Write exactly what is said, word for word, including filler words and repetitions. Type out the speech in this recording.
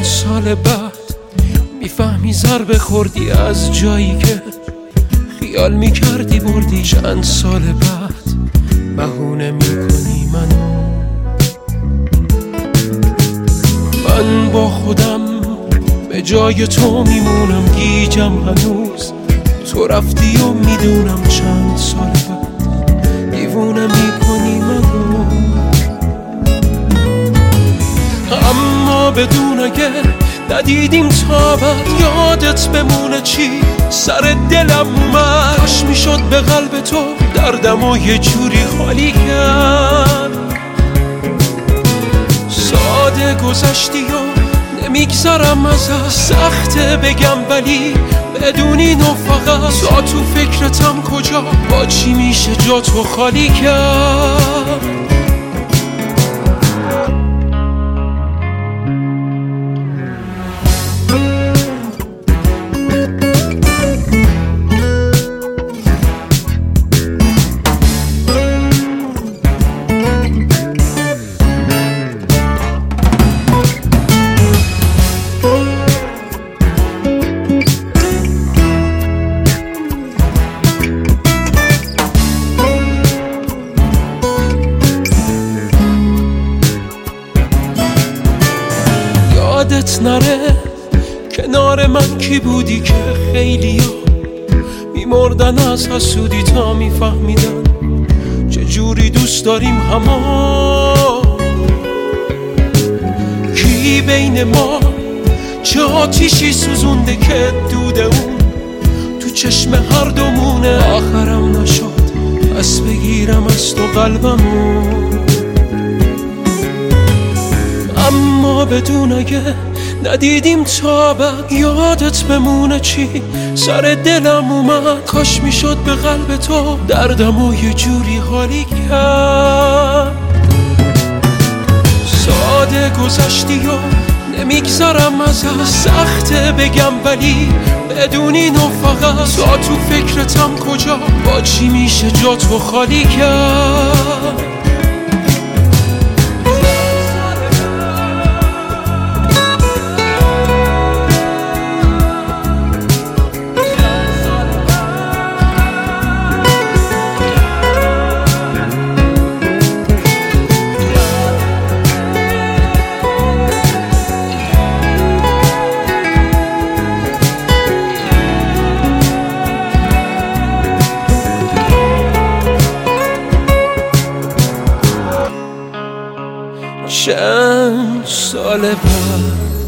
چند سال بعد میفهمی ضربه خوردی از جایی که خیال میکردی بردی. چند سال بعد بهونه میکنی منو. من با خودم به جای تو میمونم، گیجم هنوز تو رفتی و میدونم. چند سال بعد دیوونه میکنی منو. اما بدون اگه ندیدیم تا بعد یادت بمونه چی سر دلم اومد. کاش میشد به قلب تو دردم و یه جوری خالی کرد. ساده گذشتی و نمیگذرم ازت، سخته بگم ولی بدونی نو فقط. تا تو فکرتم کجا با چی میشه جا تو خالی کرد. یادت نره کنار من کی بودی که خیلی ها میمردن از حسودی تا میفهمیدن چجوری دوست داریم هما. کی بین ما چه آتیشی سوزونده که دود اون تو چشم هر دومونه. آخرم نشد پس بگیرم از تو قلبمو. اما بدون اگه ندیدیم تا بعد یادت بمونه چی سر دلم اومد. کاش میشد به قلب تو دردم و یه جوری حالی کرد. ساده گذشتی و نمیگذرم ازت، سخته بگم ولی بدونی نو فقط. تا تو فکرتم کجا با چی میشه جا تو خالی کرد. چند سال بعد